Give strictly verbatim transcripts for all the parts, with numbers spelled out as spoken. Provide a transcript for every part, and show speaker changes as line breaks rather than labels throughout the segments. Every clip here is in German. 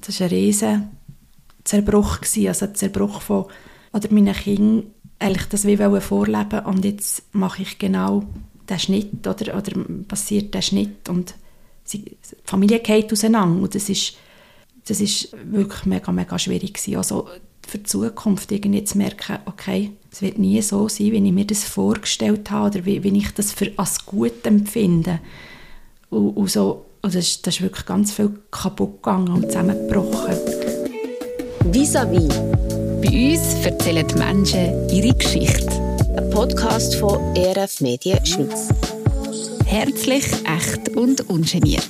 das war ein riesen Zerbruch gewesen, also ein Zerbruch von, oder meinen Kindern eigentlich das wie vorleben und jetzt mache ich genau den Schnitt oder, oder passiert der Schnitt und sie, die Familie geht auseinander und das ist, das ist wirklich mega, mega schwierig gewesen. Also für die Zukunft irgendwie zu merken, okay, es wird nie so sein, wie ich mir das vorgestellt habe oder wie, wie ich das für als gut empfinde. Und, und so, und das, ist, das ist wirklich ganz viel kaputt gegangen und zusammengebrochen.
Vis-à-vis.
Bei uns erzählen die Menschen ihre Geschichte.
Ein Podcast von E R F Medien Schweiz.
Herzlich, echt und ungeniert.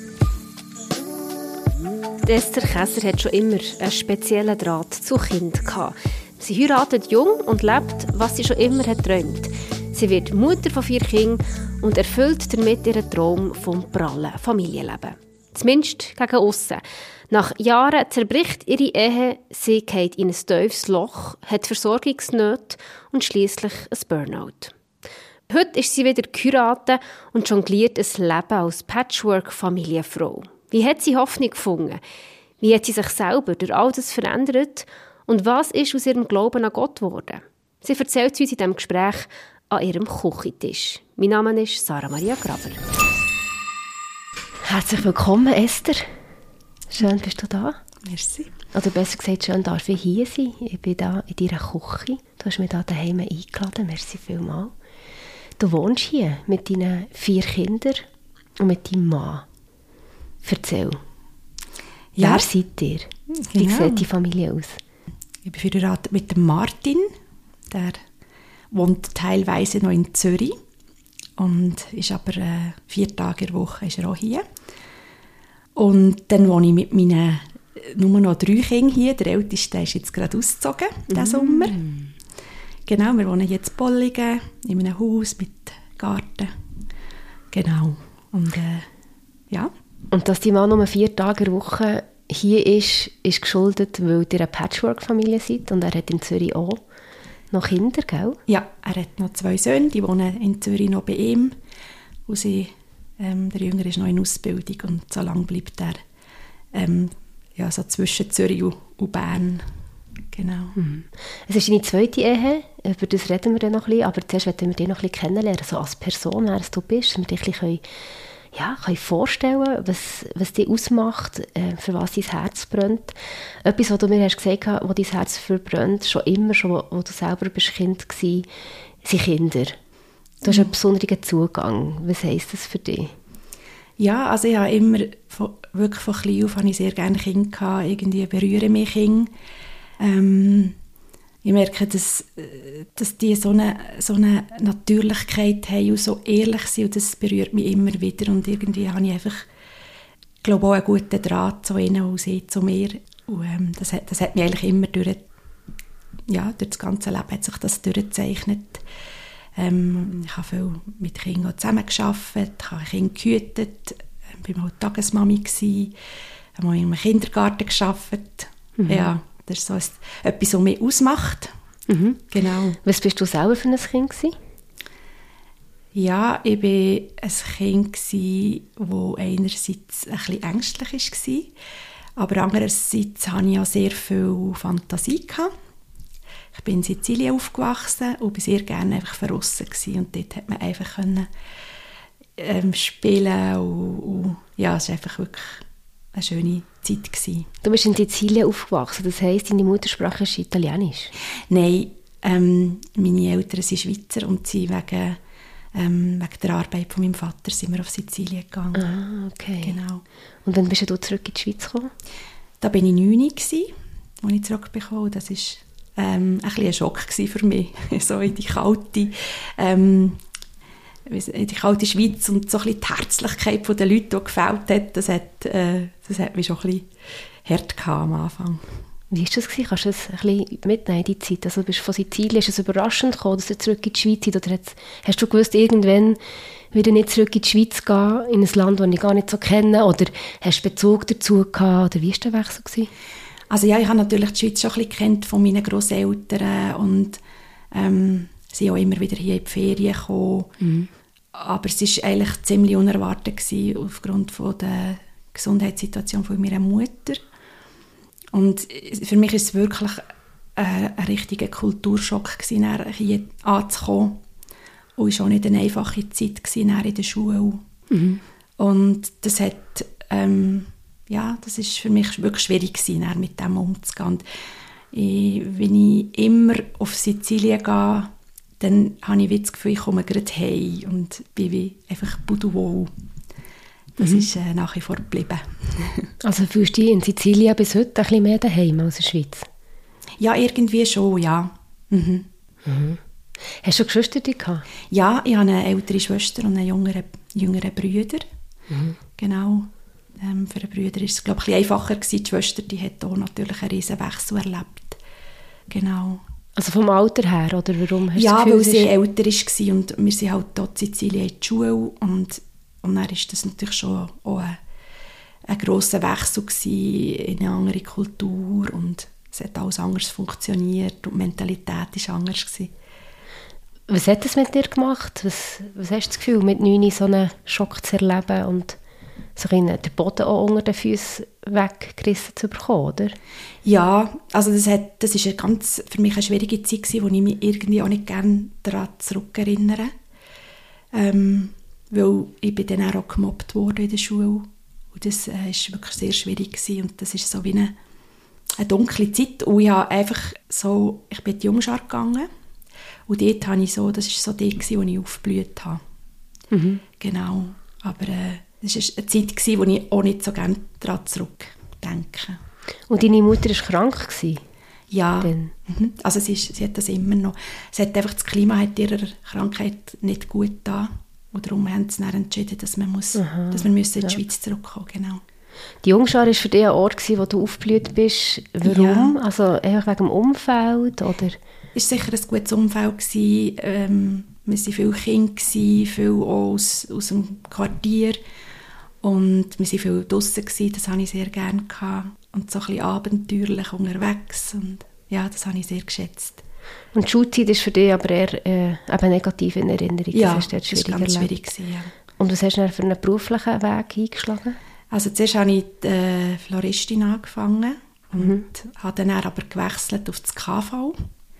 Esther Käser hat schon immer einen speziellen Draht zu Kindern gehabt. Sie heiratet jung und lebt, was sie schon immer hat geträumt. Sie wird Mutter von vier Kindern und erfüllt damit ihren Traum vom prallen Familienleben. Zumindest gegen aussen. Nach Jahren zerbricht ihre Ehe, sie geht in ein tiefes Loch, hat Versorgungsnöte und schliesslich ein Burnout. Heute ist sie wieder geheiratet und jongliert ein Leben als Patchwork-Familienfrau. Wie hat sie Hoffnung gefunden? Wie hat sie sich selber durch all das verändert? Und was ist aus ihrem Glauben an Gott geworden? Sie erzählt uns in diesem Gespräch an ihrem Küchentisch. Mein Name ist Sarah Maria Graber. Herzlich willkommen, Esther. Schön, bist du da.
Merci.
Oder besser gesagt, schön darf ich hier sein. Ich bin hier in deiner Küche. Du hast mich hier daheim eingeladen. Merci vielmals. Du wohnst hier mit deinen vier Kindern und mit deinem Mann. Erzähl.
Ja.
Wer seid ihr? Wie
Genau.
sieht die Familie aus?
Ich bin verheiratet mit dem Martin, der wohnt teilweise noch in Zürich und ist aber äh, vier Tage in der Woche ist er auch hier. Und dann wohne ich mit meinen nur noch drei Kindern hier. Der älteste ist jetzt gerade ausgezogen, diesen mm. Sommer. Genau, wir wohnen jetzt in Bollingen, in einem Haus mit Garten. Genau. Und äh, ja.
Und dass die Mann nur vier Tage in der Woche hier ist, ist geschuldet, weil ihr eine Patchwork-Familie seid und er hat in Zürich auch noch Kinder, gell?
Ja, er hat noch zwei Söhne, die wohnen in Zürich noch bei ihm. Und sie, ähm, der Jüngere ist noch in Ausbildung und so lange bleibt er ähm, ja, so zwischen Zürich und, und Bern. Genau.
Mhm. Es ist deine zweite Ehe, über das reden wir dann noch ein bisschen, aber zuerst wollen wir dich noch ein bisschen kennenlernen, so als Person, wer du bist, damit wir dich ein bisschen ja, kann ich vorstellen, was, was dich ausmacht, äh, für was dein Herz brennt. Etwas, was du mir hast gesagt hast, wo dein Herz verbrennt, schon immer, schon, wo, wo du selber bist Kind warst, sind Kinder. Du hast einen besonderen Zugang. Was heisst das für dich?
Ja, also ich habe immer, von, wirklich von klein auf, habe ich sehr gerne Kinder gehabt, irgendwie berühren mich Kinder. Ähm, ich merke, dass, dass die so eine, so eine Natürlichkeit haben und so ehrlich sind und das berührt mich immer wieder und irgendwie habe ich einfach, glaube auch einen guten Draht zu ihnen und sie zu mir und ähm, das, hat, das hat mich eigentlich immer durch, ja, durch das ganze Leben hat sich das durchgezeichnet. Ähm, ich habe viel mit Kindern zusammengearbeitet, ich habe Kinder gehütet, ich war mal Tagesmami, ich habe mal in einem Kindergarten gearbeitet, mhm. ja. Das ist so etwas, was mich ausmacht.
Mhm.
Genau.
Was bist du selber für ein Kind gewesen?
Ja, ich war ein Kind, das einerseits ein bisschen ängstlich war, aber andererseits hatte ich auch sehr viel Fantasie. Ich bin in Sizilien aufgewachsen und war sehr gerne einfach verrissen gewesen. Und dort konnte man einfach können, ähm, spielen und, und ja, es war einfach wirklich eine schöne Zeit gewesen.
Du bist in Sizilien aufgewachsen, das heisst, deine Muttersprache ist Italienisch?
Nein, ähm, meine Eltern sind Schweizer und sie wegen, ähm, wegen der Arbeit von meinem Vater sind wir auf Sizilien gegangen.
Ah, okay.
Genau.
Und wann bist du zurück in die Schweiz gekommen?
Da war ich neun, als ich zurückbekam. Das war ähm, ein bisschen ein Schock für mich, so in die kalte ähm, in die kalte Schweiz und so ein bisschen die Herzlichkeit der Leute, die gefällt hat, das hat, äh, das hat mich schon ein bisschen hart gehabt am Anfang.
Wie war das? Kannst du das ein bisschen mitnehmen in die Zeit? Also, du bist von Sizilien, ist es überraschend gekommen, dass du zurück in die Schweiz bist? Oder hast du gewusst, irgendwann wieder nicht zurück in die Schweiz gehen, in ein Land, das ich gar nicht so kenne? Oder hast du Bezug dazu gehabt? Oder wie war der Wechsel gewesen?
Also ja, ich habe natürlich die Schweiz schon ein bisschen gekannt von meinen Grosseltern und ähm, sie auch immer wieder hier in die Ferien gekommen. Mhm. Aber es war eigentlich ziemlich unerwartet gewesen, aufgrund von der Gesundheitssituation von meiner Mutter. Und für mich war es wirklich äh, ein richtiger Kulturschock gewesen, hier anzukommen. Und es war auch nicht eine einfache Zeit gewesen, in der Schule. Mhm. Und das hat, ähm, ja, das ist für mich wirklich schwierig gewesen, mit dem umzugehen. Und ich, wenn ich immer auf Sizilien gehe, dann habe ich das Gefühl, ich komme gerade heim und bin wie einfach pudelwohl. Das mhm. ist äh, nach wie vor geblieben.
Also fühlst du dich in Sizilien bis heute ein bisschen mehr daheim als in der Schweiz?
Ja, irgendwie schon, ja. Mhm.
Mhm. Hast du Geschwister gehabt?
Ja, ich habe eine ältere Schwester und einen jüngeren, jüngeren Bruder. Mhm. Genau. Ähm, für den Bruder war es, glaube ich, ein bisschen einfacher gewesen. Die Schwester, die hat auch natürlich einen riesen Wechsel erlebt. Genau.
Also vom Alter her, oder warum hast
ja,
du das Gefühl,
weil sie älter war und wir sind halt dort in Sizilien in die Schule und, und dann war das natürlich schon auch ein, ein grosser Wechsel gewesen in eine andere Kultur und es hat alles anders funktioniert und die Mentalität war anders gewesen.
Was hat das mit dir gemacht? Was, was hast du das Gefühl, mit neun so einen Schock zu erleben und so den Boden auch unter den Füßen weggerissen zu bekommen, oder?
Ja, also das, hat, das ist eine ganz, für mich eine schwierige Zeit gewesen, wo ich mich irgendwie auch nicht gerne daran zurückerinnere. Ähm, weil ich bin dann auch gemobbt worden in der Schule. Und das war äh, wirklich sehr schwierig gewesen. Und das ist so wie eine, eine dunkle Zeit. Und ich habe einfach so, ich bin in die Jungschar gegangen. Und dort habe ich so, das war so die, wo ich aufgeblüht habe. Mhm. Genau. Aber äh, das war eine Zeit, wo ich auch nicht so gerne daran zurückdenke.
Und deine Mutter war krank?
Ja, mhm. Also sie, ist, sie hat das immer noch. Es hat einfach, das Klima hat ihrer Krankheit nicht gut getan. Und darum haben sie dann entschieden, dass wir, muss, Aha, dass wir müssen in die ja. Schweiz zurückkommen müssen. Genau.
Die Jungschar war für dich ein Ort, wo du aufgeblüht bist. Warum? Ja. Also einfach wegen dem Umfeld? Oder?
Es war sicher ein gutes Umfeld. Ähm, wir waren viele Kinder, viele aus, aus dem Quartier. Und wir waren viel draussen, das hatte ich sehr gerne. Und so ein bisschen abenteuerlich unterwegs. Und ja, das habe ich sehr geschätzt.
Und die Schulzeit ist für dich aber eher äh, eben negativ in Erinnerung.
Ja, das, das war ganz schwierig. Ja.
Und was hast du dann für einen beruflichen Weg eingeschlagen?
Also zuerst habe ich die äh, Floristin angefangen und mhm. habe dann aber gewechselt auf das K V.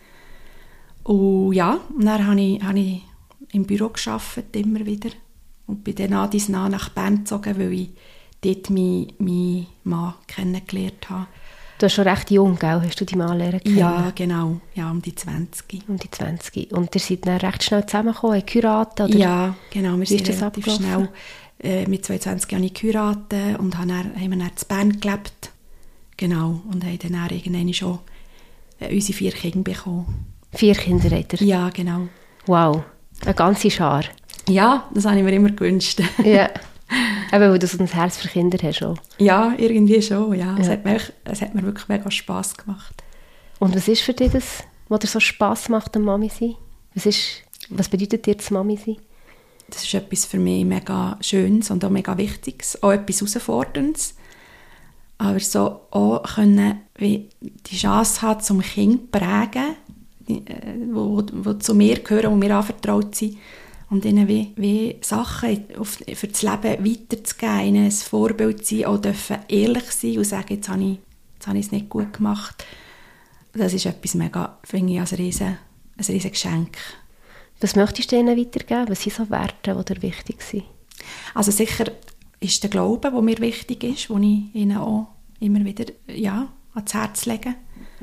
Und ja, und dann habe ich, habe ich im Büro gearbeitet, immer wieder. Und bin dann an dies nah nach Bern gezogen, weil ich dort meinen, meinen Mann kennengelernt habe.
Du warst schon recht jung, gell? Hast du die Mann lernen können?
Ja, genau. Ja, um die zwanzig.
Um die zwanzig. Und ihr seid dann recht schnell zusammengekommen, habt geheiratet? Oder?
Ja, genau. Wir sind relativ schnell. Äh, mit zweiundzwanzig habe ich geheiratet und haben dann, haben wir dann in Bern gelebt. Genau. Und haben dann irgendwann schon äh, unsere vier Kinder bekommen.
Vier Kinder habt ihr?
Ja, genau.
Wow, eine ganze Schar.
Ja, das habe ich mir immer gewünscht.
Ja, eben, weil du so ein Herz für Kinder hast. Auch.
Ja, irgendwie schon. Ja. Ja. Es, hat mir, es hat mir wirklich mega Spass gemacht.
Und was ist für dich das, was dir so Spass macht, am Mami sein? Was, ist, was bedeutet dir das Mami sein?
Das ist etwas für mich mega Schönes und auch mega Wichtiges. Auch etwas Herausforderndes. Aber so auch können, wie die Chance haben, zum Kind zu prägen, die, wo, wo zu mir gehören, die mir anvertraut sind. Und ihnen wie, wie Sachen auf, für das Leben weiterzugeben, ihnen ein Vorbild sein, auch dürfen ehrlich sein und sagen, jetzt habe ich, jetzt habe ich es nicht gut gemacht. Das ist etwas mega, finde ich, als riesen, ein riesen Geschenk.
Was möchtest du ihnen weitergeben? Was sind so Werte, die dir wichtig sind?
Also sicher ist der Glaube, der mir wichtig ist, den ich ihnen auch immer wieder ja, ans Herz lege.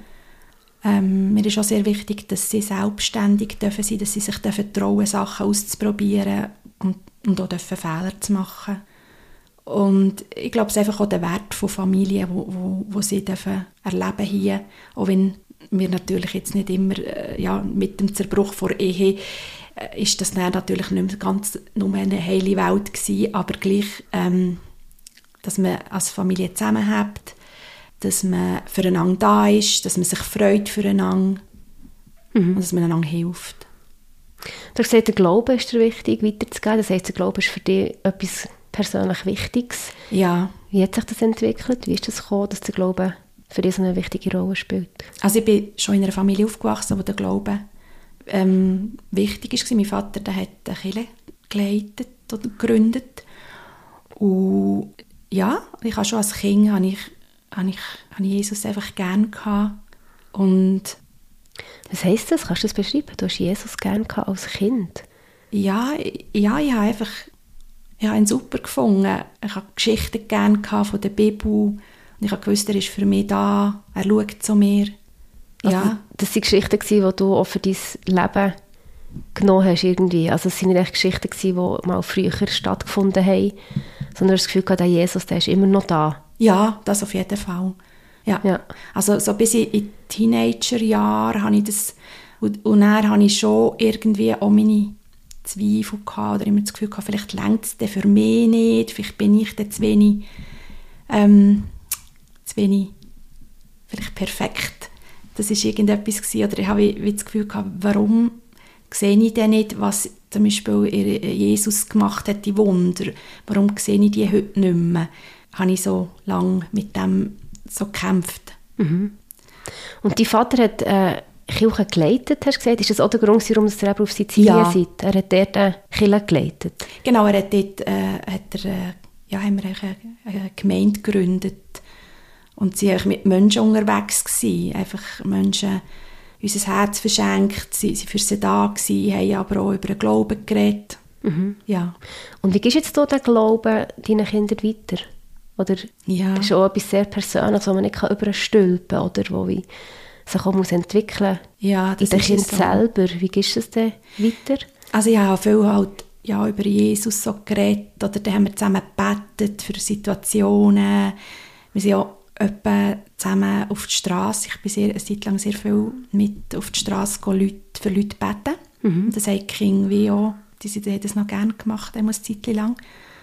Ähm, mir ist auch sehr wichtig, dass sie selbstständig dürfen sein, dass sie sich dürfen trauen, Sachen auszuprobieren und, und auch dürfen Fehler zu machen. Und ich glaube, es ist einfach auch der Wert von Familie, wo, wo, wo sie dürfen erleben hier, auch wenn wir natürlich jetzt nicht immer äh, ja, mit dem Zerbruch der Ehe äh, ist das dann natürlich nicht mehr ganz nur eine heile Welt gewesen, aber gleich, ähm, dass man als Familie zusammenhält, dass man füreinander da ist, dass man sich freut füreinander mhm. und dass man einander hilft.
Du hast gesagt, der Glaube ist dir wichtig, weiterzugeben. Das heisst, der Glaube ist für dich etwas persönlich Wichtiges.
Ja.
Wie hat sich das entwickelt? Wie ist das gekommen, dass der Glaube für dich so eine wichtige Rolle spielt?
Also ich bin schon in einer Familie aufgewachsen, wo der Glaube ähm, wichtig war. Mein Vater der hat eine Kirche geleitet oder gegründet. Und ja, ich habe schon als Kind habe ich habe ich, habe ich Jesus einfach gerne gehabt. Und
was heisst das? Kannst du das beschreiben? Du hast Jesus gerne gehabt als Kind.
Ja, ja, ich habe einfach ich habe ihn super gefunden. Ich habe Geschichten gerne von der Bibel. Und ich habe gewusst, er ist für mich da. Er schaut zu mir.
Also,
ja.
Das waren Geschichten, die du auch für dein Leben genommen hast. Irgendwie. Also es waren nicht Geschichten, die mal früher stattgefunden haben, sondern du hast das Gefühl gehabt, der Jesus, der ist immer noch da.
Ja, das auf jeden Fall. Ja. Ja. Also so bis in die Teenagerjahre habe ich das... Und, und dann habe ich schon irgendwie auch meine Zweifel gehabt, oder immer das Gefühl gehabt, vielleicht reicht es für mich nicht, vielleicht bin ich dann zu wenig, ähm, zu wenig vielleicht perfekt. Das war irgendetwas gewesen, oder ich habe wie das Gefühl gehabt, warum sehe ich denn nicht, was zum Beispiel Jesus gemacht hat, die Wunder, warum sehe ich die heute nicht mehr? Habe ich so lange mit dem so gekämpft.
Mhm. Und dein Vater hat äh, Kirche geleitet, hast du gesagt? Ist das auch der Grund, warum ihr auf Sizilien
ja.
seid? Er hat dort eine Kirche geleitet?
Genau, er hat dort äh, hat er, äh, ja, haben wir eine, eine Gemeinde gegründet. Und sie waren mit Menschen unterwegs gewesen. Einfach Menschen unser Herz verschenkt, sie waren für sie da gewesen, haben aber auch über den Glauben geredet.
Mhm.
Ja.
Und wie gibst jetzt du den Glauben deinen Kindern weiter? Oder
ja.
ist auch etwas sehr Persönliches, wo man nicht überstülpen kann, oder wo wie sich auch muss entwickeln
ja, das
in den Kind
so. Selber.
Wie gibst du es denn weiter?
Also ich habe viel halt, ja, über Jesus so geredet, oder dann haben wir zusammen gebetet für Situationen. Wir sind auch etwa zusammen auf die Straße. Ich bin sehr, eine Zeit lang sehr viel mit auf die Straße Leute, für Leute beten. Mhm. Das haben die Kinder wie auch, die, die haben das noch gerne gemacht, eine Zeit lang.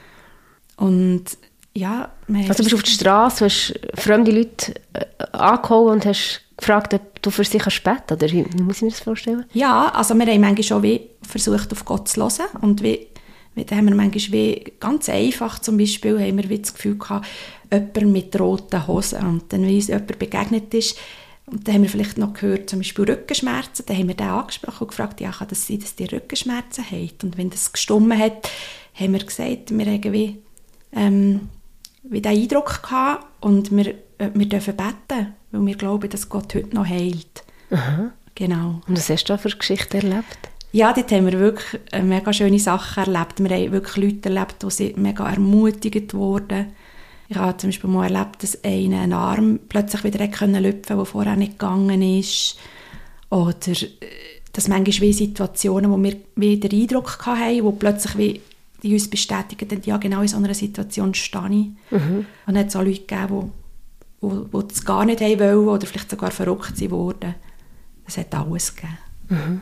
Und ja,
also du bist auf der Straße, du hast fremde Leute äh, angehauen und hast gefragt, ob du für sie kannst beten, oder wie muss ich mir das vorstellen?
Ja, also wir haben manchmal schon wie versucht, auf Gott zu hören, und wie, wie, da haben wir manchmal wie, ganz einfach zum Beispiel, haben wir wie das Gefühl gehabt, jemand mit roten Hosen, und dann, wenn uns jemand begegnet ist, und dann haben wir vielleicht noch gehört, zum Beispiel Rückenschmerzen, dann haben wir den angesprochen und gefragt, ja, kann das sein, dass die Rückenschmerzen habt? Und wenn das gestummen hat, haben wir gesagt, wir haben wie, ähm, wie den Eindruck gehabt, und wir, wir dürfen beten, weil wir glauben, dass Gott heute noch heilt.
Aha.
Genau.
Und was hast du da für Geschichten erlebt?
Ja, dort haben wir wirklich mega schöne Sachen erlebt. Wir haben wirklich Leute erlebt, die sind mega ermutigt wurden. Ich habe zum Beispiel mal erlebt, dass einer einen Arm plötzlich wieder lüpfen konnte, der vorher nicht gegangen ist. Oder dass manchmal wie Situationen, wo wir wie den Eindruck hatten, wo plötzlich wie die uns bestätigen, ja, genau in so einer Situation stehe ich. Mhm. Und es hat so Leute gegeben, die, die, die das gar nicht haben wollen oder vielleicht sogar verrückt wurden. Es hat alles gegeben.
Mhm.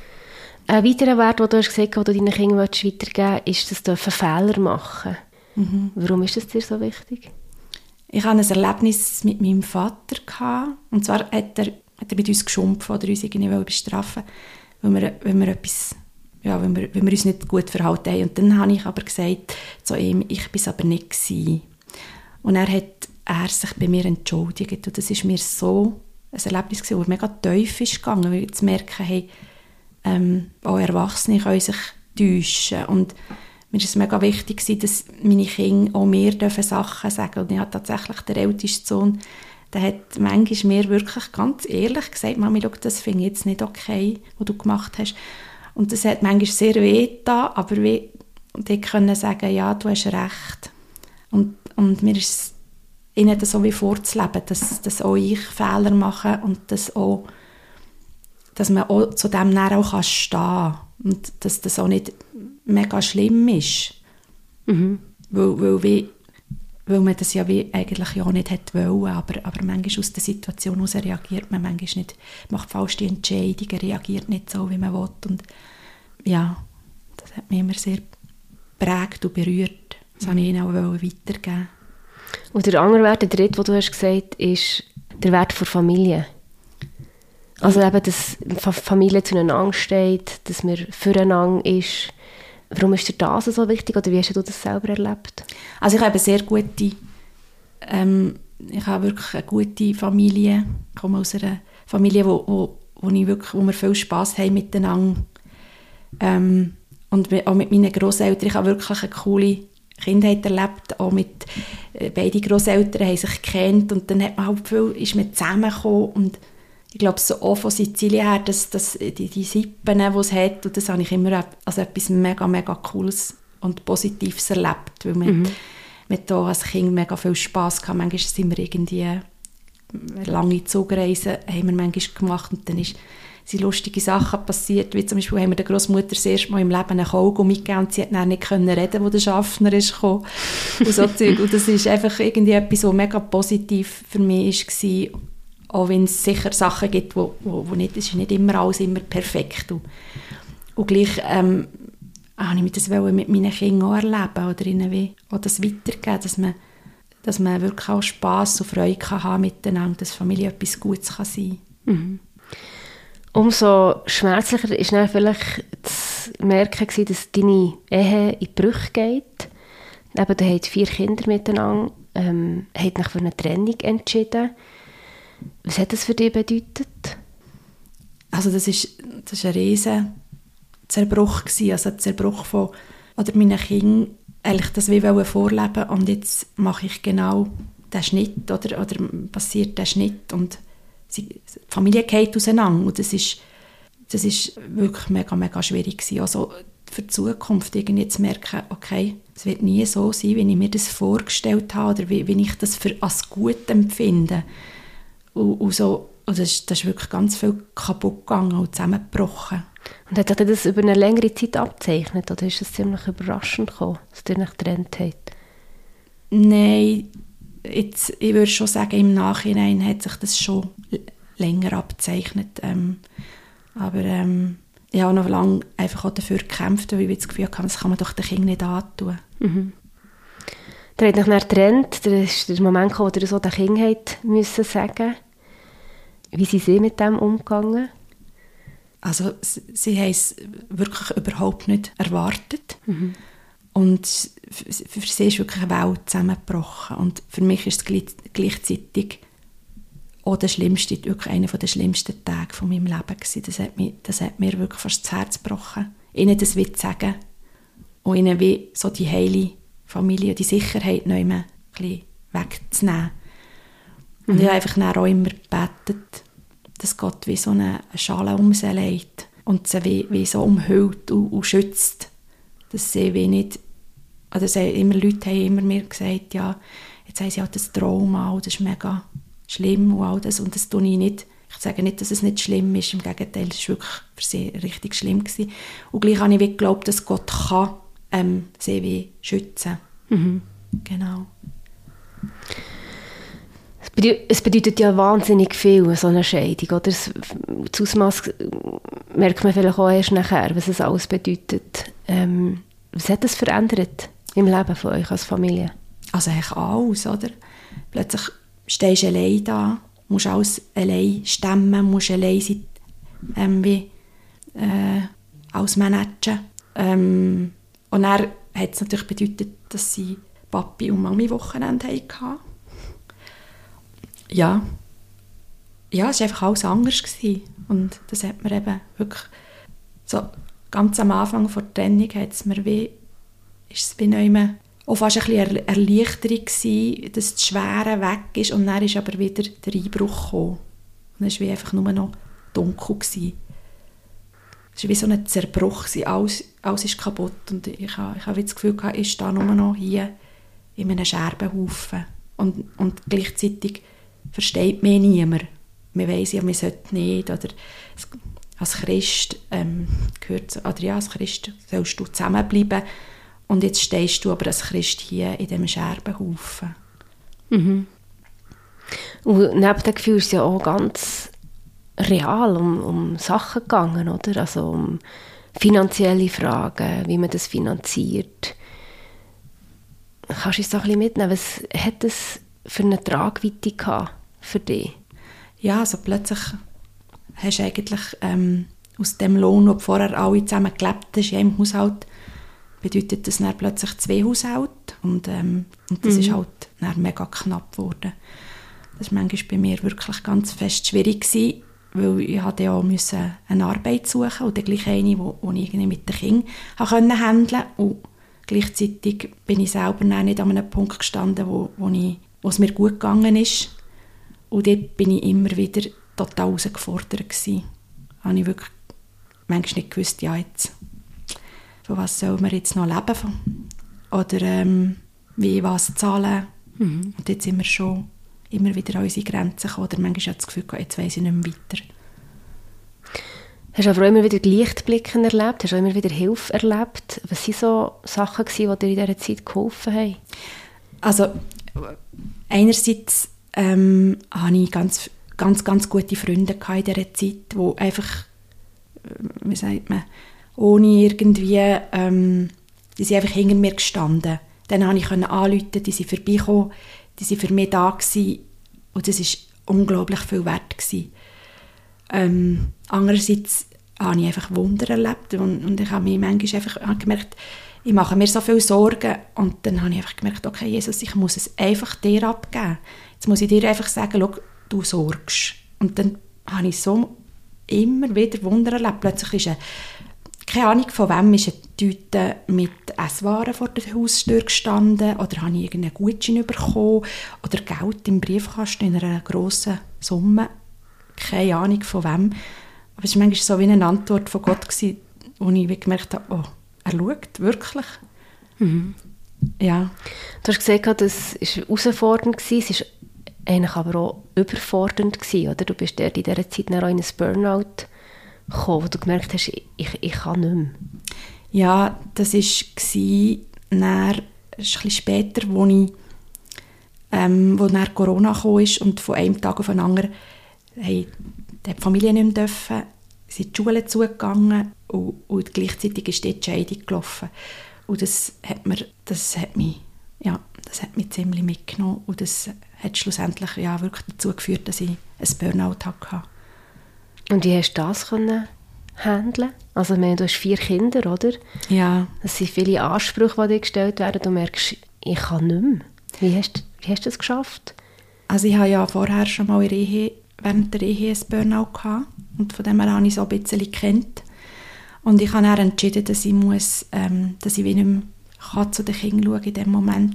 Ein weiterer Wert, den du hast gesagt hast, den du deinen Kindern weitergeben willst, ist, dass sie Fehler machen. Mhm. Warum ist das dir so wichtig?
Ich hatte ein Erlebnis mit meinem Vater gehabt. Und zwar hat er, hat er mit uns geschumpft oder uns irgendwie bestrafen, weil wir, wenn wir etwas... Ja, wenn wir, wenn wir uns nicht gut verhalten haben. Und dann habe ich aber gesagt zu ihm, ich war es aber nicht gewesen. Und er hat er sich bei mir entschuldigt. Und das war mir so ein Erlebnis gewesen, das mega tief ist gegangen, weil zu merken, hey, ähm, auch Erwachsene können sich täuschen. Und mir war es mega wichtig, dass meine Kinder auch mir Sachen sagen dürfen. Und ich habe tatsächlich den ältesten Sohn, der hat manchmal mir wirklich ganz ehrlich gesagt, Mami, schau, das finde ich jetzt nicht okay, was du gemacht hast. Und das hat manchmal sehr weh getan, aber wie, die können sagen, ja, du hast recht. Und, und mir ist es ihnen das so wie vorzuleben, dass, dass auch ich Fehler mache und dass, auch, dass man auch zu dem dann auch stehen kann. Und dass das auch nicht mega schlimm ist. Mhm. Weil, weil, wie, weil man das ja wie eigentlich ja nicht hätte wollen, aber, aber manchmal aus der Situation heraus reagiert man manchmal nicht, macht falsche Entscheidungen, reagiert nicht so, wie man will. Und ja, das hat mich immer sehr geprägt und berührt. Das wollte ich ihnen auch weitergeben.
Und der andere Wert, der dritte, den du hast gesagt, ist der Wert der Familie. Also eben, dass Familie zueinander steht, dass man füreinander ist. Warum ist dir das so wichtig oder wie hast du das selber erlebt?
Also ich habe eine sehr gute, ähm, ich habe wirklich eine gute Familie. Ich komme aus einer Familie, wo, wo, wo, ich wirklich, wo wir viel Spass haben miteinander. Ähm, und auch mit meinen Grosseltern. Ich habe wirklich eine coole Kindheit erlebt, auch mit äh, beide Grosseltern haben sich gekannt und dann hat man halt viel, ist man zusammengekommen und ich glaube, so auch von Sizilien her, dass, dass die, die Sippen, die es hat, und das habe ich immer als etwas mega, mega Cooles und Positives erlebt, weil man, mhm. man da als Kind mega viel Spass hatte. Manchmal sind wir irgendwie lange Zugreisen haben wir manchmal gemacht und dann ist, sind lustige Sachen passiert, wie zum Beispiel haben wir der Großmutter das erste Mal im Leben einen Kaugummi gegeben und sie hat dann nicht können reden, wo der Schaffner ist gekommen und so Zeug. Und das ist einfach irgendwie etwas, was mega positiv für mich war. Auch wenn es sicher Sachen gibt, wo, wo, wo nicht, es ist nicht immer alles immer perfekt. Und, und gleich ähm, habe ich das mit meinen Kindern auch erleben oder ihnen wie, auch das weitergeben, dass man, dass man wirklich auch Spass und Freude kann haben miteinander, dass Familie etwas Gutes kann sein kann.
Mhm. Umso schmerzlicher war dann vielleicht zu merken, dass deine Ehe in die Brüche geht. Eben, du hast vier Kinder miteinander, ähm, hast dich für eine Trennung entschieden. Was hat das für dich bedeutet?
Also das ist, das ist ein riesen Zerbruch gewesen, also ein Zerbruch von, oder meinen Kindern eigentlich das wie vorleben und jetzt mache ich genau den Schnitt oder, oder passiert der Schnitt und sie, die Familie geht auseinander und das ist, das ist wirklich mega, mega schwierig gewesen. Also für die Zukunft irgendwie zu merken, okay, es wird nie so sein, wie ich mir das vorgestellt habe oder wie, wie ich das für als gut empfinde. Und, und so, und das, ist, das ist wirklich ganz viel kaputt gegangen und zusammengebrochen.
Und hat er das über eine längere Zeit abgezeichnet oder ist es ziemlich überraschend gekommen, dass ihr euch getrennt habt?
Nein, jetzt, ich würde schon sagen, im Nachhinein hat sich das schon länger abgezeichnet. Ähm, aber ähm, ich habe noch lange einfach auch dafür gekämpft, weil ich das Gefühl hatte, das kann man doch den Kindern nicht antun.
Mhm. Ihr habt euch dann getrennt, da ist der Moment gekommen, wo ihr so den Kindern müssen sagen. Wie sind sie mit dem umgegangen?
Also sie haben es wirklich überhaupt nicht erwartet. Mhm. Und für sie ist wirklich eine Welt zusammengebrochen. Und für mich ist es gleichzeitig auch der schlimmste, wirklich einer der schlimmsten Tage von meinem Leben gewesen. Das hat, mich, das hat mir wirklich fast das Herz gebrochen. Ihnen das wie zu sagen und ihnen wie so die heile Familie, die Sicherheit noch immer ein bisschen wegzunehmen. Und mhm. ich habe einfach auch immer gebetet, dass Gott wie so eine Schale um sie legt und sie wie, wie so umhüllt und, und schützt. Dass sie wie nicht, oder sie, immer Leute haben immer mir gesagt, ja, jetzt haben sie halt das Trauma und das ist mega schlimm und all das. Und das tue ich nicht. Ich sage nicht, dass es nicht schlimm ist, im Gegenteil, es war wirklich für sie richtig schlimm gewesen. Und gleich habe ich wie geglaubt, dass Gott kann ähm, sie wie schützen. Mhm. Genau.
Es bedeutet ja wahnsinnig viel, so eine Scheidung. Oder? Das Ausmaß merkt man vielleicht auch erst nachher, was es alles bedeutet. Ähm, was hat das verändert im Leben von euch als Familie?
Also eigentlich alles, oder? Plötzlich stehst du allein da, musst alles allein stemmen, musst allein sein, ähm, wie, äh, alles managen. Ähm, und dann hat es natürlich bedeutet, dass sie Papi- und Mami-Wochenende hatten. Ja, ja, es war einfach alles anders gewesen. Und das hat mir eben wirklich so ganz am Anfang vor der Trennung hat es mir wie, ist es bei neuem auch fast ein bisschen eine Erleichterung gewesen, dass das Schwere weg ist und dann ist aber wieder der Einbruch gekommen. Und es war wie einfach nur noch dunkel gewesen. Es war wie so ein Zerbruch gewesen. Alles, alles ist kaputt und ich habe, ich habe das Gefühl gehabt, ich stehe nur noch hier in einem Scherbenhaufen. Und, und gleichzeitig versteht mich niemand. Man weiss ja, man sollte nicht. Oder als Christ ähm, gehört, oder ja, als Christ sollst du zusammenbleiben. Und jetzt stehst du aber als Christ hier in diesem Scherbenhaufen.
Mhm. Und neben dem Gefühl ist es ja auch ganz real um, um Sachen gegangen, oder? Also um finanzielle Fragen, wie man das finanziert. Kannst du uns so ein bisschen mitnehmen? Was hat das für eine Tragweite gehabt für dich?
Ja, also plötzlich hast du eigentlich ähm, aus dem Lohn, den vorher alle zusammen gelebt hast, in einem Haushalt, bedeutet das dann plötzlich zwei Haushalte. Und, ähm, und das mhm. ist halt dann mega knapp geworden. Das war manchmal bei mir wirklich ganz fest schwierig gewesen, weil ich hatte auch eine Arbeit suchen und dann gleich eine, die ich mit den Kindern handeln konnte. Und gleichzeitig bin ich selber nicht an einem Punkt gestanden, wo, wo, ich, wo es mir gut gegangen ist. Und dort bin ich immer wieder total herausgefordert gewesen. Da habe ich wirklich manchmal nicht gewusst, ja jetzt, von was soll man jetzt noch leben? Oder ähm, wie was zahlen? Mhm. Und jetzt sind wir schon immer wieder an unsere Grenzen gekommen. Oder manchmal hat das Gefühl, jetzt weiss ich nicht mehr weiter.
Hast du aber auch immer wieder Lichtblicken erlebt? Hast du auch immer wieder Hilfe erlebt? Was waren so Sachen, die dir in dieser Zeit geholfen haben?
Also, einerseits ähm, hatte ich ganz, ganz, ganz gute Freunde in dieser Zeit, die einfach, wie sagt man, ohne irgendwie, ähm, die sind einfach hinter mir gestanden. Dann konnte ich anrufen, die sind vorbeigekommen, die waren für mich da gewesen, und das war unglaublich viel wert gewesen. Ähm, andererseits habe ich einfach Wunder erlebt und, und ich habe mich manchmal einfach habe gemerkt, ich mache mir so viele Sorgen und dann habe ich einfach gemerkt, okay, Jesus, ich muss es einfach dir abgeben. Jetzt muss ich dir einfach sagen, schau, du sorgst. Und dann habe ich so immer wieder Wunder erlebt. Plötzlich ist eine, keine Ahnung von wem, ist eine Tüte mit Esswaren vor der Haustür gestanden oder habe ich irgendeinen Gutschein bekommen oder Geld im Briefkasten in einer grossen Summe. Keine Ahnung von wem. Aber es war manchmal so wie eine Antwort von Gott, wo ich gemerkt habe, oh, er schaut wirklich. Mhm. Ja.
Du hast gesagt, das war herausfordernd, es war eigentlich aber auch überfordernd, oder? Du bist in dieser Zeit auch in ein Burnout gekommen, wo du gemerkt hast, ich, ich kann nicht mehr.
Ja, das war dann, ein bisschen später, wo, ich, ähm, wo dann Corona kam und von einem Tag auf den anderen hey, die Familie nicht mehr dürfen, sind die Schulen zugegangen und, und gleichzeitig ist die Entscheidung gelaufen. Und das hat, mir, das, hat mich, ja, das hat mich ziemlich mitgenommen und das hat schlussendlich ja, wirklich dazu geführt, dass ich ein Burnout hatte.
Und wie hast du das können handeln? Also ich meine, du hast vier Kinder, oder?
Ja.
Das sind viele Ansprüche, die dir gestellt werden. Du merkst, ich kann nicht mehr. Wie hast, wie hast du das geschafft?
Also ich habe ja vorher schon mal in Ehe, während der Ehe ein Burnout gehabt. Und von dem her habe ich so ein bisschen gekannt. Und ich habe dann entschieden, dass ich, muss, ähm, dass ich nicht mehr kann zu den Kindern schauen in diesem Moment.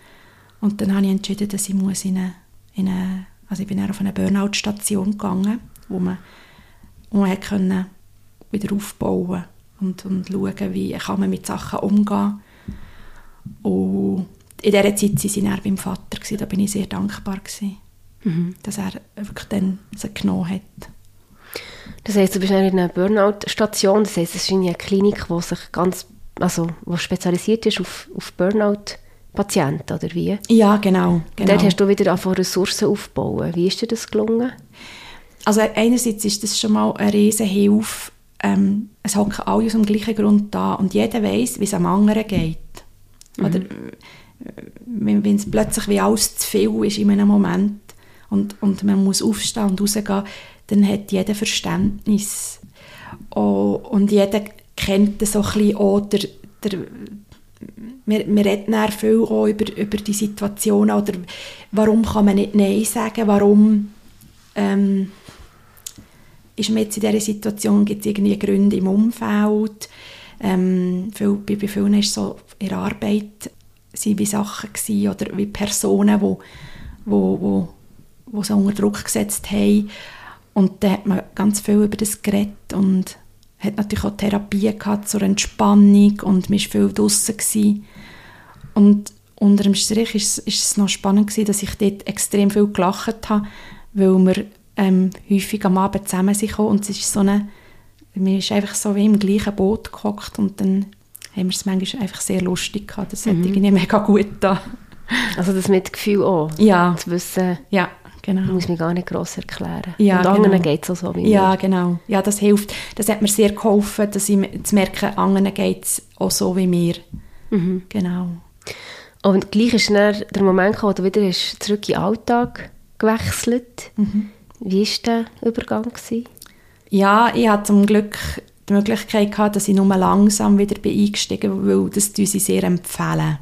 Und dann habe ich entschieden, dass ich muss in eine, in eine also ich bin dann auf eine Burnout-Station gegangen, wo man, wo man konnte wieder aufbauen und, und schauen, wie kann man mit Sachen umgehen. Und in dieser Zeit waren sie dann beim Vater, da bin ich sehr dankbar gewesen, mhm. dass er wirklich dann sie genommen hat.
Das heisst, du bist in einer Burnout-Station, das heisst, es ist eine Klinik, die sich ganz, also die spezialisiert ist auf, auf Burnout-Patienten, oder wie?
Ja, genau. genau.
Dort hast du wieder angefangen, Ressourcen aufzubauen. Wie ist dir das gelungen?
Also einerseits ist das schon mal eine riesen Hilfe. Ähm, es hocken alle aus dem gleichen Grund da und jeder weiss, wie es am anderen geht. Mhm. Oder wenn, wenn es plötzlich wie alles zu viel ist in einem Moment und, und man muss aufstehen und rausgehen, dann hat jeder Verständnis. Oh, und jeder kennt so ein bisschen auch der, der, wir, wir reden dann viel auch über, über die Situation oder warum kann man nicht Nein sagen, warum ähm, ist man jetzt in dieser Situation, gibt es irgendwie Gründe im Umfeld. Ähm, viel, bei, bei vielen ist so in der Arbeit sind wie Sachen gewesen, oder wie Personen, die wo, wo, wo, wo so unter Druck gesetzt haben. Und da hat man ganz viel über das geredet und hat natürlich auch Therapien gehabt zur Entspannung und man war viel draussen gewesen. Und unter dem Strich ist, ist es noch spannend gewesen, dass ich dort extrem viel gelacht habe, weil wir ähm, häufig am Abend zusammen sind und es ist so eine, man ist einfach so wie im gleichen Boot gehockt und dann haben wir es manchmal einfach sehr lustig gehabt. Das mhm. hat irgendwie mega gut da.
Also das Mitgefühl auch?
Ja.
Zu wissen,
ja, genau.
Ich muss mich gar nicht gross erklären.
Ja,
und
genau.
anderen geht es auch so wie mir.
Ja, genau. Ja, das hilft. Das hat mir sehr geholfen, dass ich zu merken, anderen geht es auch so wie mir. Mhm. Genau.
Und gleich ist dann der Moment gekommen, wo du wieder zurück in den Alltag gewechselt. Mhm. Wie war der Übergang gewesen?
Ja, ich hatte zum Glück die Möglichkeit gehabt, dass ich nur langsam wieder eingestiegen bin, weil das sie sehr empfehlen.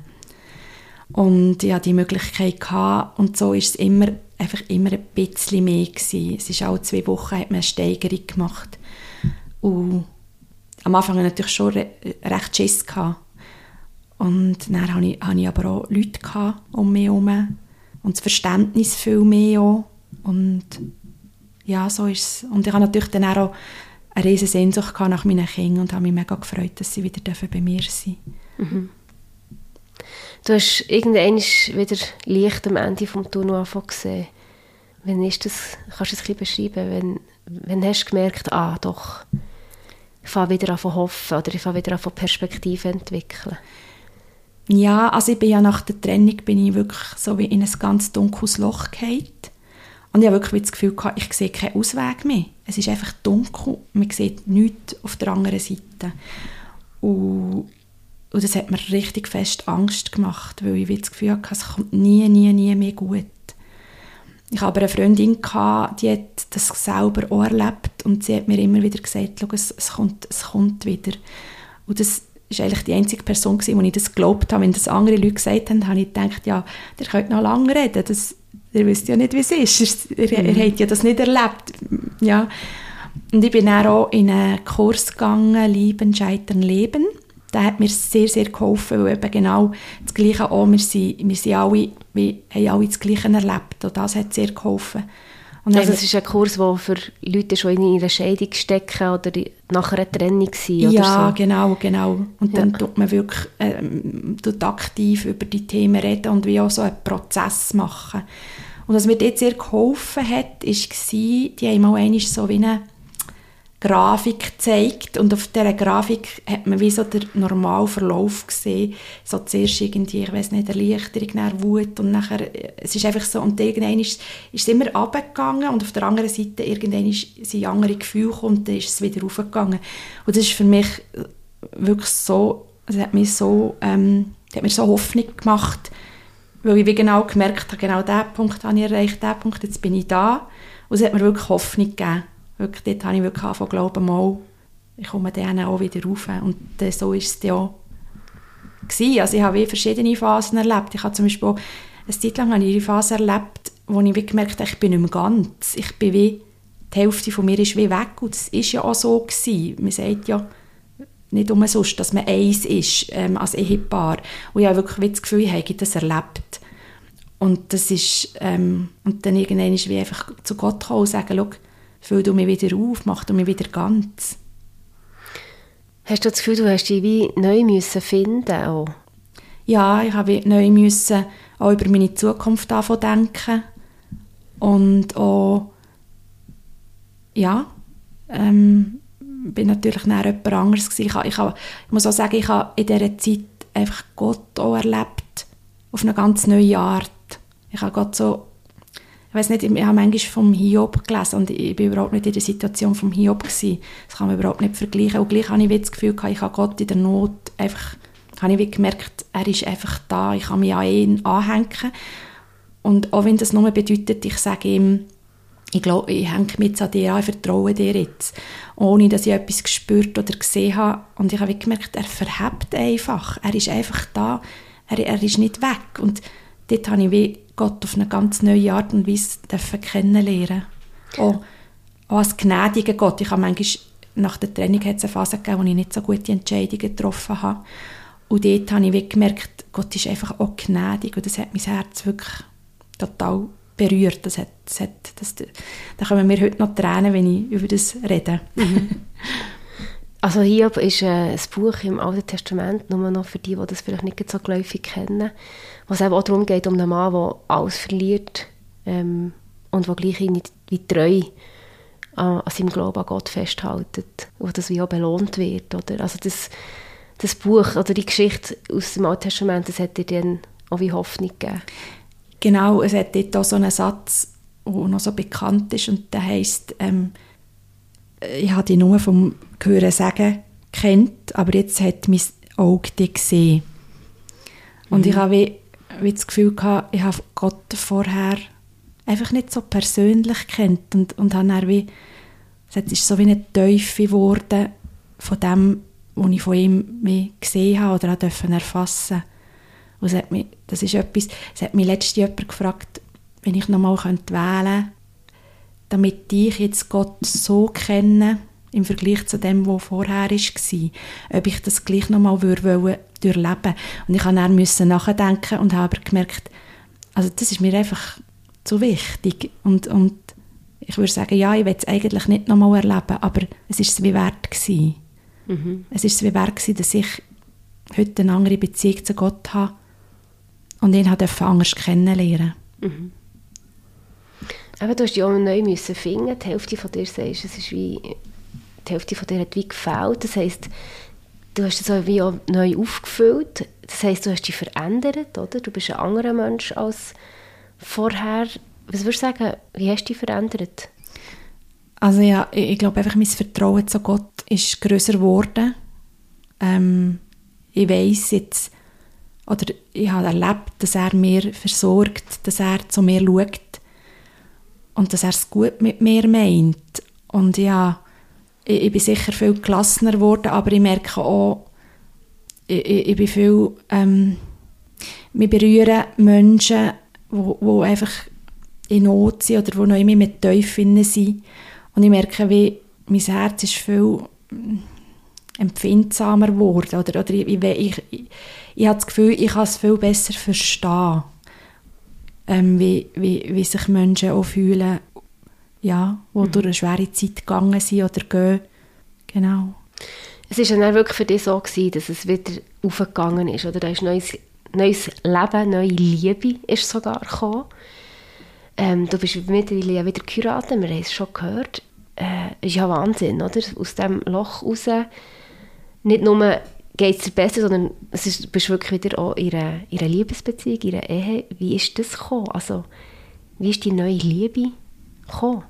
Und ich hatte die Möglichkeit gehabt, und so ist es immer, einfach immer ein bisschen mehr gewesen. Es ist alle zwei Wochen hat man eine Steigerung gemacht. Und am Anfang hatte ich natürlich schon re- recht Schiss gehabt. Und dann hatte ich, hatte ich aber auch Leute um mich herum und das Verständnis viel mehr auch. Und ja, so ist es. Und ich hatte natürlich dann auch eine riesige Sehnsucht nach meinen Kindern und habe mich mega gefreut, dass sie wieder bei mir sein dürfen.
Mhm. Du hast irgendwann wieder Licht am Ende des Tunnels gesehen. Wann ist das? Kannst du es ein bisschen beschreiben? Wenn, wenn hast du gemerkt, ah doch, ich fange wieder an zu hoffen oder ich fange wieder an zu Perspektive entwickeln?
Ja, also ich bin ja nach der Trennung bin ich wirklich so wie in ein ganz dunkles Loch gefallen. Und ich habe wirklich das Gefühl gehabt, ich sehe keinen Ausweg mehr. Es ist einfach dunkel, man sieht nichts auf der anderen Seite. Und, und das hat mir richtig fest Angst gemacht, weil ich das Gefühl hatte, es kommt nie, nie, nie mehr gut. Ich hatte eine Freundin, die hat das selber auch erlebt und sie hat mir immer wieder gesagt, es, es, kommt, es kommt wieder. Und das war eigentlich die einzige Person, die ich das geglaubt habe. Wenn das andere Leute gesagt haben, habe ich gedacht, ja, ihr könnt noch lange reden, das, ihr wisst ja nicht, wie es ist, ihr, ihr, ihr habt ja das nicht erlebt. Ja. Und ich bin dann auch in einen Kurs gegangen, Lieben, Scheitern, Leben. Der hat mir sehr, sehr geholfen, weil eben genau das Gleiche auch, wir, sind, wir, sind alle, wir haben alle das Gleiche erlebt und das hat sehr geholfen. Und
also es ist ein Kurs, der für Leute schon in ihrer Scheidung stecken oder nach einer Trennung sind oder
ja,
so.
genau, genau. Und dann
ja.
tut man wirklich ähm, tut aktiv über die Themen reden und wie auch so einen Prozess machen. Und was mir dort sehr geholfen hat, war, die haben mal einmal so wie eine Grafik gezeigt und auf dieser Grafik hat man wie so den normalen Verlauf gesehen. So zuerst irgendwie, ich weiss nicht, Erleichterung, dann Wut und nachher, es ist einfach so, und irgendwann ist, ist es immer runtergegangen und auf der anderen Seite irgendwann ist, sind andere Gefühle gekommen und dann ist es wieder raufgegangen. Und das ist für mich wirklich so, es hat mir so, ähm, hat mir so Hoffnung gemacht, weil ich wie genau gemerkt habe, genau diesen Punkt habe ich erreicht, diesen Punkt, jetzt bin ich da. Und es hat mir wirklich Hoffnung gegeben. Wirklich, dort habe ich wirklich angefangen zu glauben, mal, ich komme dann auch wieder rauf. Und äh, so war es dann auch. Also ich habe verschiedene Phasen erlebt. Ich habe zum Beispiel auch, eine Zeit lang habe ich eine Phase erlebt, wo ich wie gemerkt habe, ich bin nicht mehr ganz. Ich bin wie, die Hälfte von mir ist wie weg. Und das war ja auch so gewesen. Man sagt ja nicht umsonst, dass man eins ist ähm, als Ehepaar. Und ich habe wirklich wie das Gefühl, ich habe das erlebt. Und das ist, ähm, und dann irgendwann ist wie einfach zu Gott kommen und sagen, schau, füll du mich wieder auf, mach du mich wieder ganz.
Hast du das Gefühl, du hast dich wie neu müssen finden auch?
Ja, ich habe neu müssen auch über meine Zukunft anfangen denken. Und auch, ja, ähm, bin natürlich dann jemand anderes gewesen. Ich, habe, ich, habe, ich muss auch sagen, ich habe in dieser Zeit einfach Gott auch erlebt, auf eine ganz neue Art. Ich habe Gott so, ich weiss nicht, ich habe manchmal vom Hiob gelesen und ich war überhaupt nicht in der Situation vom Hiob gewesen. Das kann man überhaupt nicht vergleichen. Und gleich habe ich das Gefühl, ich habe Gott in der Not einfach, habe ich gemerkt, er ist einfach da, ich kann mich an ihn anhängen. Und auch wenn das nur bedeutet, ich sage ihm, ich glaube, ich hänge mich jetzt an dir an, ich vertraue dir jetzt. Ohne, dass ich etwas gespürt oder gesehen habe. Und ich habe gemerkt, er verhebt einfach. Er ist einfach da. Er, er ist nicht weg. Und dort habe ich wie Gott auf eine ganz neue Art und Weise kennenlernen. Auch, auch als gnädiger Gott. Ich habe manchmal, nach der Trennung hat es eine Phase gegeben, wo ich nicht so gute Entscheidungen getroffen habe. Und dort habe ich wie gemerkt, Gott ist einfach auch gnädig. Und das hat mein Herz wirklich total berührt. Das hat, das hat, das, da kommen mir heute noch Tränen, wenn ich über das rede.
Mhm. Also Hiob ist äh, ein Buch im Alten Testament, nur noch für die, die das vielleicht nicht so geläufig kennen, was eben auch darum geht, um einen Mann, der alles verliert ähm, und der gleich nicht wie treu an, an seinem Glauben an Gott festhält und das wie auch belohnt wird. Oder? Also das, das Buch oder die Geschichte aus dem Alten Testament, das hat dir dann auch wie Hoffnung gegeben.
Genau, es hat dort auch so einen Satz, der noch so bekannt ist und der heisst, ähm, ich habe dich nur vom Hören sagen gekannt, aber jetzt hat mein Auge dich gesehen. Und mhm. ich habe wie, wie das Gefühl gehabt, ich habe Gott vorher einfach nicht so persönlich gekannt und, und habe dann wie, es ist so wie eine Tiefe geworden von dem, was ich von ihm wie gesehen habe oder durfte erfassen. Und es hat mich, das ist etwas, es hat mich letztens jemand gefragt, wenn ich noch mal wählen könnte, damit ich jetzt Gott so kenne, im Vergleich zu dem, was vorher war, ob ich das gleich noch mal würde durchleben. Und ich musste dann müssen nachdenken und habe aber gemerkt, also das ist mir einfach zu wichtig. Und, und ich würde sagen, ja, ich will es eigentlich nicht nochmal erleben, aber es war es wie wert gewesen. Mhm. Es war es wie wert gewesen, dass ich heute eine andere Beziehung zu Gott habe und ihn durfte anders kennenlernen.
Mhm. Aber du musst dich auch neu müssen finden. Die Hälfte von dir sagst, es ist wie, die Hälfte von dir hat wie gefällt. Das heisst, du hast es auch wie auch neu aufgefüllt. Das heisst, du hast dich verändert, oder? Du bist ein anderer Mensch als vorher. Was würdest du sagen, wie hast du dich verändert?
Also ja, ich, ich glaube einfach, mein Vertrauen zu Gott ist grösser geworden. Ähm, ich weiss jetzt, oder ich habe erlebt, dass er mir versorgt, dass er zu mir schaut und dass er es gut mit mir meint. Und ja, ich, ich bin sicher viel gelassener geworden, aber ich merke auch, ich, ich, ich bin viel, ähm, wir berühren Menschen, die einfach in Not sind oder die noch immer mit Teufeln sind. Und ich merke, wie mein Herz ist viel empfindsamer geworden. Oder, oder ich, ich, ich, ich, ich habe das Gefühl, ich kann es viel besser verstehen, ähm, wie, wie, wie sich Menschen auch fühlen, ja, die mhm. durch eine schwere Zeit gegangen sind oder gehen. Genau.
Es war dann wirklich für dich so gewesen, dass es wieder aufgegangen ist, oder? Da ist neues, neues Leben, neue Liebe ist sogar gekommen. Ähm, du bist mittlerweile wieder geheiratet, wir haben es schon gehört. Äh, ist ja Wahnsinn, oder? Aus diesem Loch raus. Nicht nur geht es dir besser, sondern es ist, du bist wirklich wieder auch in einer, in einer Liebesbeziehung, in einer Ehe. Wie ist das gekommen? Also, wie ist die neue Liebe gekommen?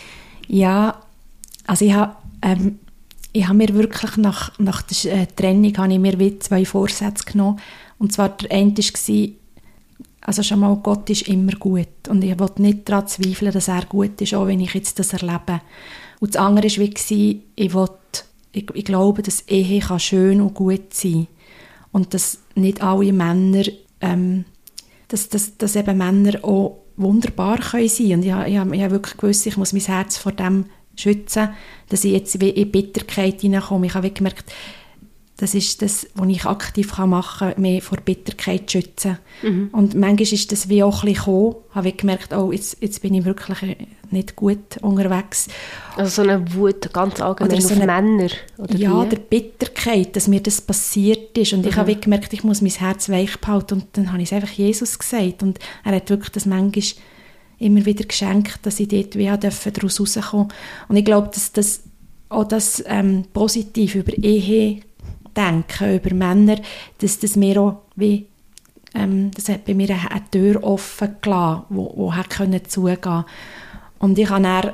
Ja, also ich habe, ähm, ich habe mir wirklich nach, nach der äh, Trennung habe ich mir wie zwei Vorsätze genommen. Und zwar der eine war, also schon mal, Gott ist immer gut. Und ich wollte nicht daran zweifeln, dass er gut ist, auch wenn ich jetzt das erlebe. Und das andere war, wie, ich, wollte, ich, ich glaube, dass Ehe kann schön und gut sein. Und dass nicht alle Männer, ähm, dass, dass, dass eben Männer auch wunderbar können sein. Und ich, ich, ich habe wirklich gewusst, ich muss mein Herz vor dem schützen, dass ich jetzt wie in Bitterkeit hineinkomme. Ich habe gemerkt, das ist das, was ich aktiv machen kann, mehr vor Bitterkeit zu schützen. Mhm. Und manchmal ist das wie auch ein bisschen gekommen. Ich habe gemerkt, oh, jetzt, jetzt bin ich wirklich nicht gut unterwegs.
Also so eine Wut ganz allgemein so auf eine, Männer? Oder
ja,
wie?
der Bitterkeit, dass mir das passiert ist. Und mhm. ich habe gemerkt, ich muss mein Herz weich behalten. Und dann habe ich es einfach Jesus gesagt. Und er hat wirklich das manchmal immer wieder geschenkt, dass ich dort wie daraus rauskommen durfte. Und ich glaube, dass das auch das ähm, positiv über Ehe denken, über Männer, dass das mir auch wie, ähm, das hat bei mir eine, eine Tür offen gelassen, wo, wo hat können zugehen. Und ich habe dann,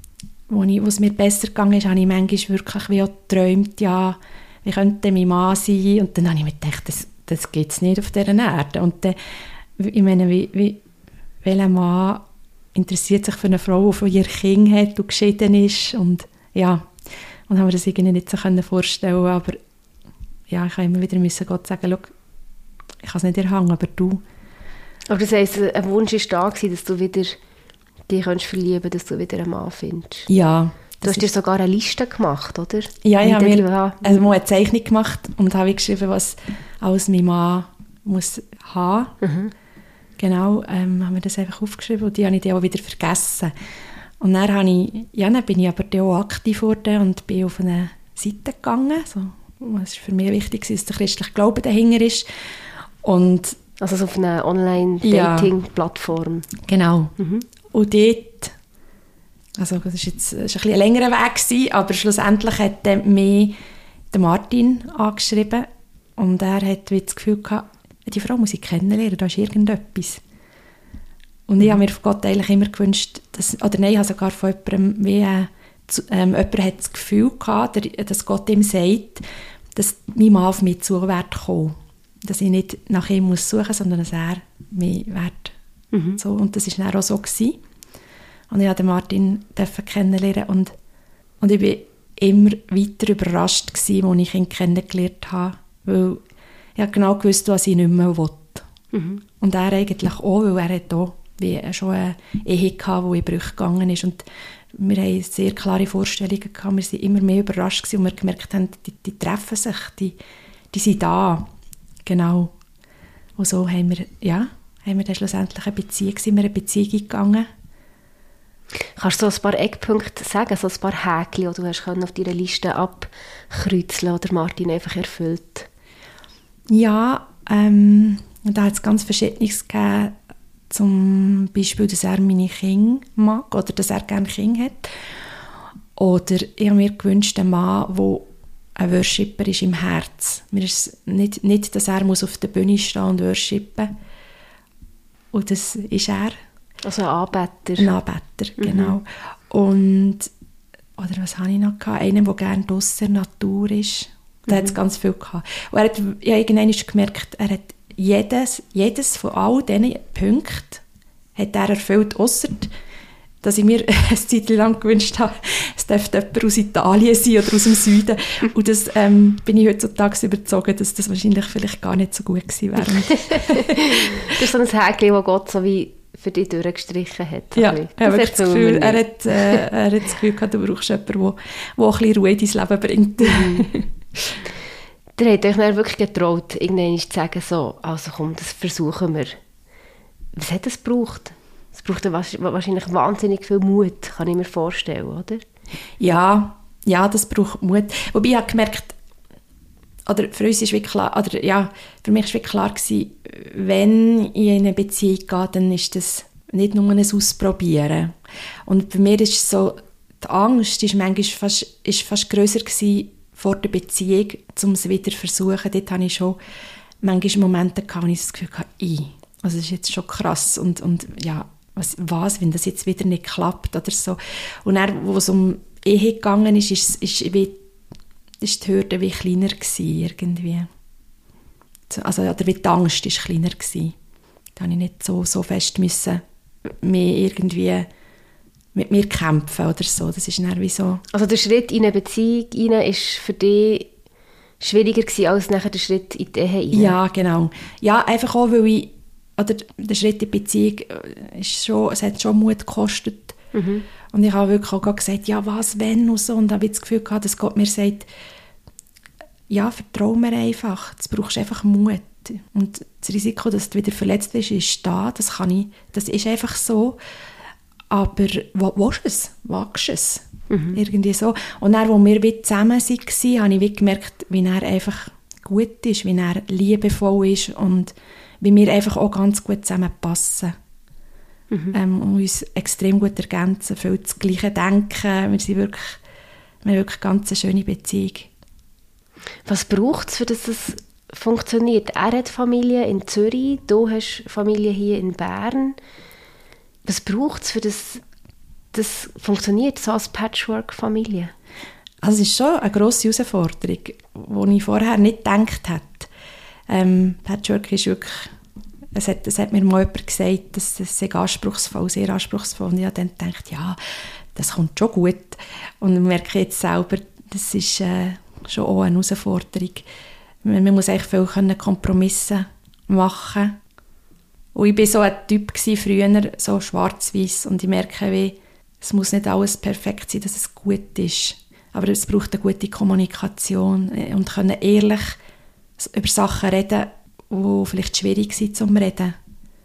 wo, ich, wo es mir besser gegangen ist, habe ich manchmal wirklich wie auch geträumt, ja, wie könnte mein Mann sein? Und dann habe ich mir gedacht, das, das gibt es nicht auf dieser Erde. Und dann, ich meine, wie, wie, welcher Mann interessiert sich für eine Frau, die von ihr Kind hat und geschieden ist? Und ja, und haben wir das irgendwie nicht so vorstellen, aber ja, ich habe immer wieder müssen Gott sagen, schau, ich kann es nicht erhangen, aber du.
Aber das heisst, ein Wunsch war da gewesen, dass du wieder dich verlieben kannst, dass du wieder einen Mann findest.
Ja.
Du hast dir sogar eine Liste gemacht, oder?
Ja, ich habe mir war. also eine Zeichnung gemacht und habe geschrieben, was alles mein Mann muss haben. Mhm. Genau, ähm, haben wir das einfach aufgeschrieben und die habe ich dann auch wieder vergessen. Und dann, habe ich, ja, dann bin ich aber dann auch aktiv geworden und bin auf eine Seite gegangen, so. Es war für mich wichtig, dass der christliche Glaube dahinter ist. Und
also so auf einer Online-Dating-Plattform.
Ja, genau. Mhm. Und dort, also das war jetzt das ist ein, ein längerer Weg gewesen, aber schlussendlich hat mich der Martin angeschrieben und er hat das Gefühl gehabt, die Frau muss ich kennenlernen, da ist irgendetwas. Und ich habe mir von Gott eigentlich immer gewünscht, dass, oder nein, ich habe sogar von jemandem, wie, äh, ähm, jemand hat das Gefühl gehabt, dass Gott ihm sagt, dass mein Mann auf mich zu wird kommen. Dass ich nicht nach ihm muss suchen muss, sondern dass er mich wird. Mhm. So, und das war dann auch so gewesen. Und ich durfte Martin kennenlernen und, und ich war immer weiter überrascht gewesen, als ich ihn kennengelernt habe, weil ich genau gewusst, was ich nicht mehr wollte. Mhm. Und er eigentlich auch, weil er hat auch wie schon eine Ehe gehabt, die in Brüche gegangen ist. Und wir hatten sehr klare Vorstellungen gehabt. Wir waren immer mehr überrascht gewesen und wir gemerkt haben, die, die treffen sich, die, die sind da. genau. Und so haben wir, ja, haben wir dann schlussendlich eine Beziehung, sind wir eine Beziehung gegangen.
Kannst du so ein paar Eckpunkte sagen, so ein paar Häkchen, die du hast auf deiner Liste abkreuzeln oder Martin einfach erfüllt?
Ja, ähm, da hat es ganz Verschiedenes gegeben. Zum Beispiel, dass er meine Kinder mag oder dass er gerne Kinder hat. Oder ich habe mir gewünscht, einen Mann, der ein Worshipper ist im Herz. Mir ist nicht, nicht, dass er muss auf der Bühne stehen und worshipen. Und das ist er.
Also ein Anbeter.
Ein Anbeter, genau. Mhm. Und, oder was habe ich noch gehabt? Einen, der gerne draussen in der Natur ist. Da mhm. hat es ganz viel gehabt. Und er hat, ich habe irgendwann gemerkt, er hat jedes, jedes von all diesen Punkten hat er erfüllt, ausser dass ich mir eine Zeit lang gewünscht habe, es dürfte jemand aus Italien sein oder aus dem Süden. Und das ähm, bin ich heutzutage überzeugt, dass das wahrscheinlich vielleicht gar nicht so gut gewesen wäre.
Das ist so ein Häkchen, das Gott so wie für dich durchgestrichen hat.
Ja, er hat, das Gefühl, er, hat, äh, er hat das Gefühl gehabt, du brauchst jemanden, der, der ein bisschen Ruhe in dein Leben bringt.
Mhm. Ihr habt euch dann wirklich getraut, irgendwann zu sagen, so, also komm, das versuchen wir. Was hat es gebraucht? Es braucht wahrscheinlich wahnsinnig viel Mut, kann ich mir vorstellen, oder?
Ja, ja, das braucht Mut. Wobei ich habe gemerkt, oder für uns ist wirklich klar, oder ja, für mich war wirklich klar gewesen, wenn ich in eine Beziehung gehe, dann ist das nicht nur ein Ausprobieren. Und bei mir ist so, die Angst ist manchmal fast, ist fast grösser gewesen vor der Beziehung, um es wieder zu versuchen. Dort hatte ich schon manchmal Momente gehabt, wo ich das Gefühl hatte, ich, also das ist jetzt schon krass und, und ja, was, was, wenn das jetzt wieder nicht klappt oder so. Und dann, wo es um Ehe gegangen ist, ist, ist, wie, ist die Hürde wie kleiner gewesen, irgendwie. Also, oder wie die Angst ist kleiner gewesen. Da musste ich nicht so, so fest müssen, mehr irgendwie mit mir kämpfen oder so. Das ist dann wie so.
Also der Schritt in eine Beziehung rein ist für dich schwieriger gewesen als nachher der Schritt in die Ehe rein?
Ja, genau. Ja, einfach auch, weil ich oder der Schritt in die Beziehung ist schon, es hat schon Mut gekostet. Mhm. Und ich habe wirklich auch gesagt, ja, was, wenn und so. Und habe das Gefühl gehabt, dass Gott mir sagt, ja, vertrau mir einfach. Du brauchst einfach Mut. Und das Risiko, dass du wieder verletzt wirst, ist da. Das kann ich, das ist einfach so. Aber willst du es? Wagst du es? Mhm. Irgendwie so. Und dann, als wir wieder zusammen waren, habe ich wie gemerkt, wie er einfach gut ist, wie er liebevoll ist und wie wir einfach auch ganz gut zusammenpassen. Mhm. Ähm, und uns extrem gut ergänzen, viel das Gleiche denken. Wir sind wirklich, wir haben wirklich eine ganz schöne Beziehung.
Was braucht es, für dass es funktioniert? Er hat Familie in Zürich, du hast Familie hier in Bern. Was braucht es, für das das funktioniert, so als Patchwork-Familie?
Also es ist schon eine grosse Herausforderung, die ich vorher nicht gedacht hätte. Ähm, Patchwork ist wirklich, es hat, es hat mir mal jemand gesagt, dass das sehr anspruchsvoll, sehr anspruchsvoll. Und ich habe dann gedacht, ja, das kommt schon gut. Und ich merke jetzt selber, das ist äh, schon auch eine Herausforderung. Man, man muss eigentlich viel können Kompromisse machen. Und ich war so ein Typ gewesen, früher, so schwarz-weiß. Und ich merke, wie, es muss nicht alles perfekt sein, dass es gut ist. Aber es braucht eine gute Kommunikation und können ehrlich über Sachen reden, die vielleicht schwierig sind zum Reden.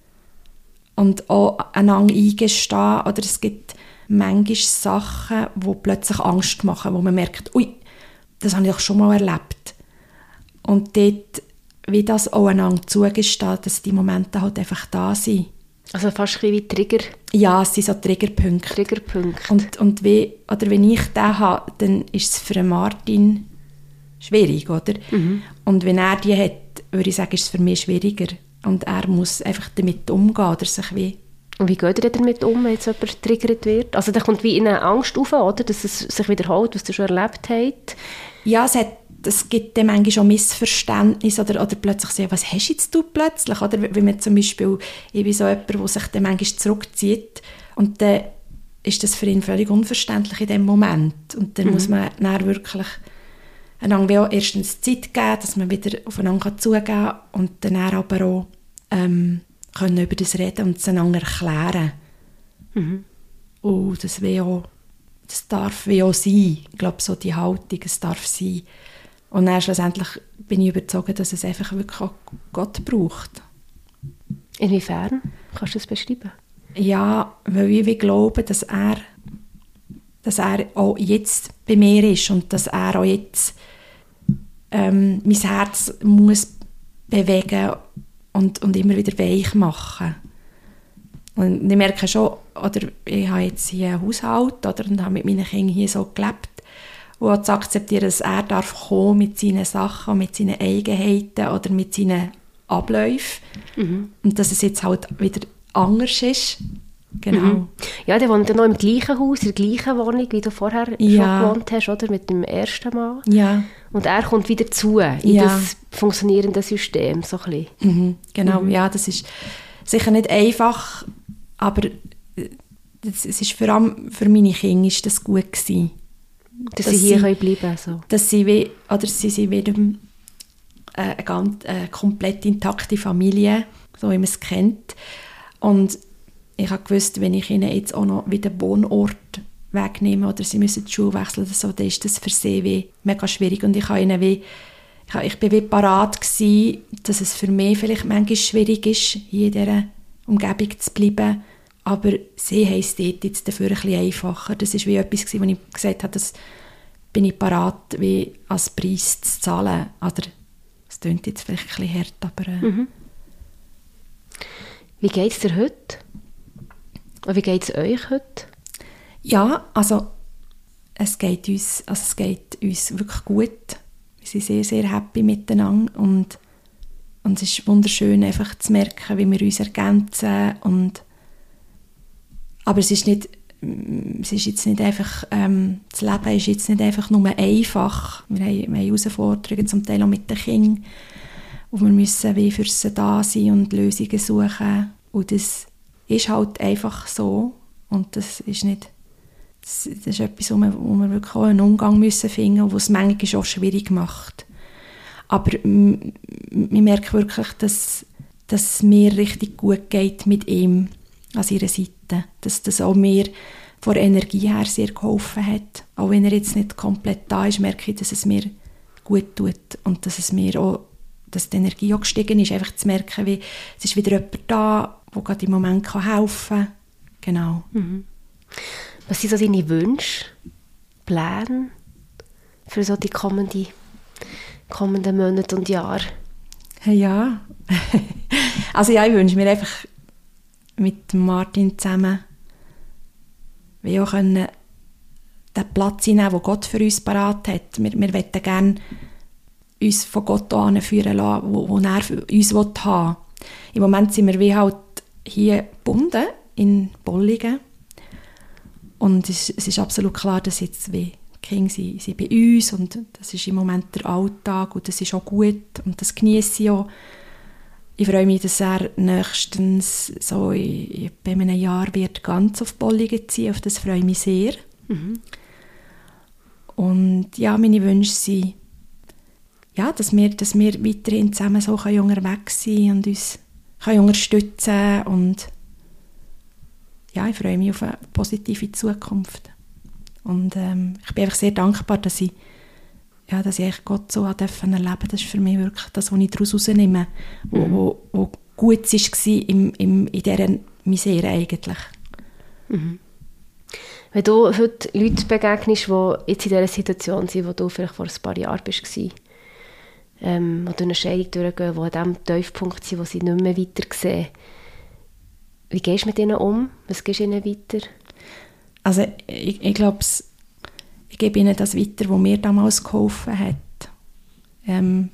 Und auch einander eingestehen. Oder es gibt manchmal Sachen, die plötzlich Angst machen, wo man merkt, ui, das habe ich doch schon mal erlebt. Und dort, wie das auch einander zugestehen, dass die Momente halt einfach da sind.
Also fast ein bisschen wie Trigger?
Ja, es sind so Triggerpunkte.
Triggerpunkte.
Und, und wie, oder wenn ich den habe, dann ist es für Martin schwierig, oder? Mhm. Und wenn er die hat, würde ich sagen, ist es für mich schwieriger. Und er muss einfach damit umgehen, oder sich wie...
Und wie geht er damit um, wenn jetzt jemand getriggert wird? Also da kommt wie eine Angst auf, oder? Dass es sich wiederholt, was du schon erlebt hast?
Ja, es, hat, es gibt dann manchmal schon Missverständnisse oder, oder plötzlich so, was hast jetzt du plötzlich? Oder wenn man zum Beispiel, ich bin so jemand, der sich dann manchmal zurückzieht und dann ist das für ihn völlig unverständlich in dem Moment. Und dann mhm. muss man dann wirklich einander auch erstens Zeit geben, dass man wieder aufeinander zugehen kann und dann aber auch ähm, können über das reden und es einander erklären. Mhm. Und das, auch, das darf wie auch sein. Ich glaube, so die Haltung, es darf sein. Und dann schlussendlich bin ich überzeugt, dass es einfach wirklich auch Gott braucht.
Inwiefern? Kannst du das beschreiben?
Ja, weil ich wie glaube, dass er, dass er auch jetzt bei mir ist und dass er auch jetzt ähm, mein Herz muss bewegen und, und immer wieder weich machen. Und ich merke schon, oder ich habe jetzt hier einen Haushalt oder, und habe mit meinen Kindern hier so gelebt, und zu akzeptieren, dass er darf kommen mit seinen Sachen, mit seinen Eigenheiten oder mit seinen Abläufen. Mhm. Und dass es jetzt halt wieder anders ist. Genau.
Mhm. Ja, der wohnt ja noch im gleichen Haus, in der gleichen Wohnung, wie du vorher
ja.
schon gewohnt hast, oder? Mit dem ersten Mann.
Ja.
Und er kommt wieder zu in ja. das funktionierende System, so ein bisschen.
Mhm. Genau, mhm. ja, das ist sicher nicht einfach, aber es ist vor allem für meine Kinder ist das gut gewesen.
Dass, dass sie hier sie, bleiben können. So.
Dass sie, wie, oder sie sind wieder äh, eine, ganz, eine komplett intakte Familie, so wie man es kennt. Und ich habe gewusst, wenn ich ihnen jetzt auch noch wieder den Wohnort wegnehme oder sie müssen die Schule wechseln oder so, dann ist das für sie wie mega schwierig. Und ich, habe ihnen wie, ich, habe, ich bin wie parat gewesen, dass es für mich vielleicht manchmal schwierig ist, hier in dieser Umgebung zu bleiben. Aber sie haben es dort jetzt dafür ein bisschen einfacher. Das war wie etwas, wo ich gesagt habe, das bin ich parat, wie als Preis zu zahlen. Oder, das klingt jetzt vielleicht ein bisschen hart, aber... Äh.
Mhm. Wie geht es dir heute? Und wie geht es euch heute?
Ja, also es geht uns, also es geht uns wirklich gut. Wir sind sehr, sehr happy miteinander. Und, und es ist wunderschön, einfach zu merken, wie wir uns ergänzen. Und aber es ist nicht, es ist jetzt nicht einfach, ähm, das Leben ist jetzt nicht einfach nur einfach. Wir haben, wir haben Herausforderungen, zum Teil auch mit den Kindern, wo wir müssen wie für sie da sein und Lösungen suchen. Und das ist halt einfach so. Und das ist nicht, das, das ist etwas, wo wir, wo wir wirklich auch einen Umgang müssen finden müssen, was es manchmal auch schwierig macht. Aber m- ich merke wirklich, dass, dass es mir richtig gut geht mit ihm an seiner Seite. Dass das auch mir von der Energie her sehr geholfen hat. Auch wenn er jetzt nicht komplett da ist, merke ich, dass es mir gut tut und dass es mir auch, dass die Energie auch gestiegen ist, einfach zu merken, wie es ist wieder jemand da, der gerade im Moment helfen kann. Genau.
Mhm. Was sind so deine Wünsche, Pläne für so die kommenden, kommenden Monate und Jahre?
Ja, also ja, ich wünsche mir einfach mit Martin zusammen wie auch können den Platz einnehmen, den Gott für uns parat hat. Wir, wir möchten gerne uns von Gott anführen lassen, wo, wo er für uns haben will. Im Moment sind wir wie halt hier gebunden in Bolligen. Und es, es ist absolut klar, dass jetzt wie die Kinder sind, sind bei uns und das ist im Moment der Alltag und das ist auch gut und das genieße ich auch. Ich freue mich, dass er nächstens so in, in einem Jahr wird ganz auf Bolligen ziehen. Auf das freue ich mich sehr. Mhm. Und ja, meine Wünsche sind, ja, dass, wir, dass wir weiterhin zusammen so unterwegs sein können und uns können unterstützen können. Und ja, ich freue mich auf eine positive Zukunft. Und ähm, ich bin einfach sehr dankbar, dass ich Ja, dass ich Gott so erleben durfte, das ist für mich wirklich das, was ich daraus rausnehme, wo, mhm. wo, wo gut war im, im, in dieser Misere eigentlich.
Mhm. Wenn du heute Leute begegnest, die jetzt in dieser Situation sind, wo du vielleicht vor ein paar Jahren warst, ähm, die durch eine Scheidung durchgehen, die an dem Tiefpunkt sind, wo sie nicht mehr weiter sehen, wie gehst du mit ihnen um? Was gibst du ihnen weiter?
Also ich, ich glaube, ich gebe ihnen das weiter, was mir damals geholfen hat. Ähm,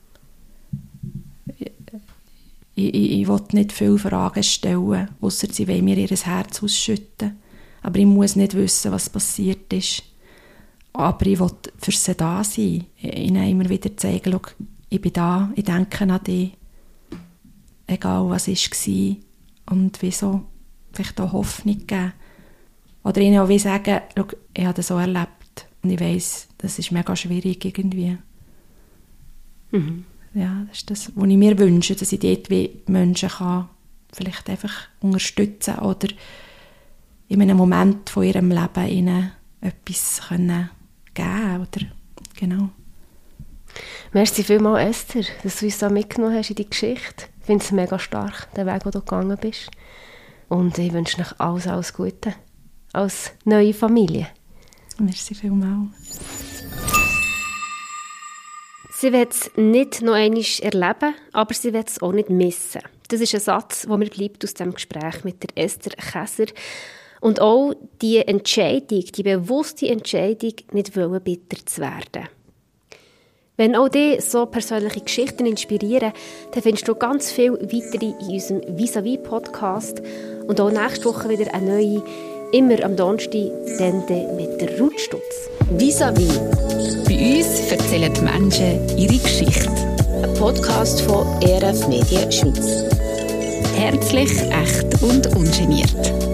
ich, ich, ich will nicht viele Fragen stellen, ausser sie wollen mir ihr Herz ausschütten. Aber ich muss nicht wissen, was passiert ist. Aber ich will für sie da sein. Ihnen immer wieder zeigen, schau, ich bin da, ich denke an dich. Egal was war. Und wieso vielleicht auch Hoffnung geben. Oder ihnen auch wie sagen, schau, ich habe das so erlebt. Und ich weiss, das ist mega schwierig irgendwie. Mhm. Ja, das ist das, was ich mir wünsche, dass ich dort wie Menschen kann vielleicht einfach unterstützen oder in einem Moment von ihrem Leben ihnen etwas können geben oder genau.
Merci vielmals, Esther, dass du uns da mitgenommen hast in die Geschichte. Ich finde es mega stark, den Weg, den du gegangen bist. Und ich wünsche euch alles, alles Gute als neue Familie.
Merci vielmals.
Sie will es nicht noch einmal erleben, aber sie will es auch nicht missen. Das ist ein Satz, der mir bleibt aus dem Gespräch mit der Esther Käser. Und auch die Entscheidung, die bewusste Entscheidung, nicht wollen, bitter zu werden. Wenn auch dich so persönliche Geschichten inspirieren, dann findest du ganz viel weitere in unserem Vis-à-vis-Podcast und auch nächste Woche wieder eine neue, immer am Donnerstag, dann mit der Ruth Stutz.
Vis-à-vis.
Bei uns erzählen die Menschen ihre Geschichte.
Ein Podcast von E R F Medien Schweiz.
Herzlich, echt und ungeniert.